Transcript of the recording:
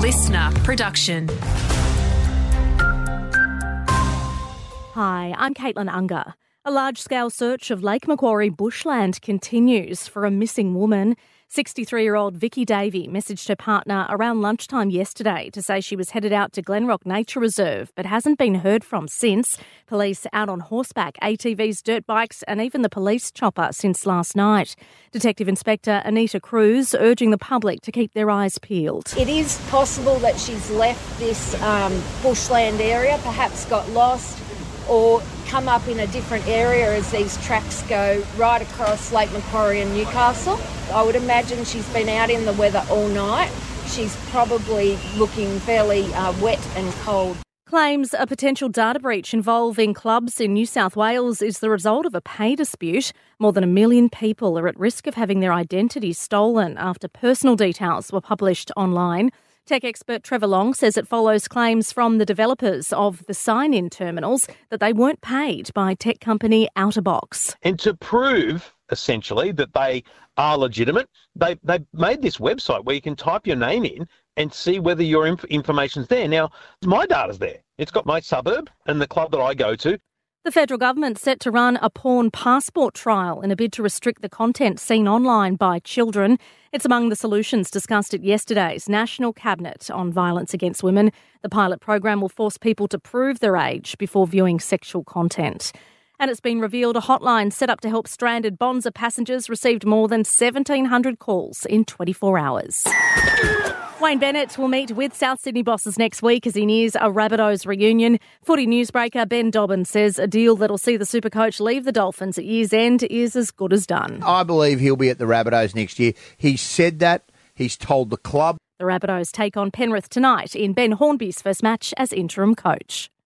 listener production. Hi, I'm Caitlin Unger. A large-scale search of Lake Macquarie bushland continues for a missing woman. 63-year-old Vicky Davey messaged her partner around lunchtime yesterday to say she was headed out to Glenrock Nature Reserve but hasn't been heard from since. Police out on horseback, ATVs, dirt bikes and even the police chopper since last night. Detective Inspector Anita Cruz urging the public to keep their eyes peeled. It is possible that she's left this bushland area, perhaps got lost or come up in a different area as these tracks go right across Lake Macquarie and Newcastle. I would imagine she's been out in the weather all night. She's probably looking fairly wet and cold. Claims a potential data breach involving clubs in New South Wales is the result of a pay dispute. More than 1 million people are at risk of having their identities stolen after personal details were published online. Tech expert Trevor Long says it follows claims from the developers of the sign-in terminals that they weren't paid by tech company OuterBox. And to prove, essentially, that they are legitimate, they made this website where you can type your name in and see whether your information's there. Now, my data's there. It's got my suburb and the club that I go to. The federal government's set to run a porn passport trial in a bid to restrict the content seen online by children. It's among the solutions discussed at yesterday's National Cabinet on Violence Against Women. The pilot program will force people to prove their age before viewing sexual content. And it's been revealed a hotline set up to help stranded Bonza passengers received more than 1,700 calls in 24 hours. Wayne Bennett will meet with South Sydney bosses next week as he nears a Rabbitohs reunion. Footy newsbreaker Ben Dobbin says a deal that'll see the Supercoach leave the Dolphins at year's end is as good as done. I believe he'll be at the Rabbitohs next year. He said that. He's told the club. The Rabbitohs take on Penrith tonight in Ben Hornby's first match as interim coach.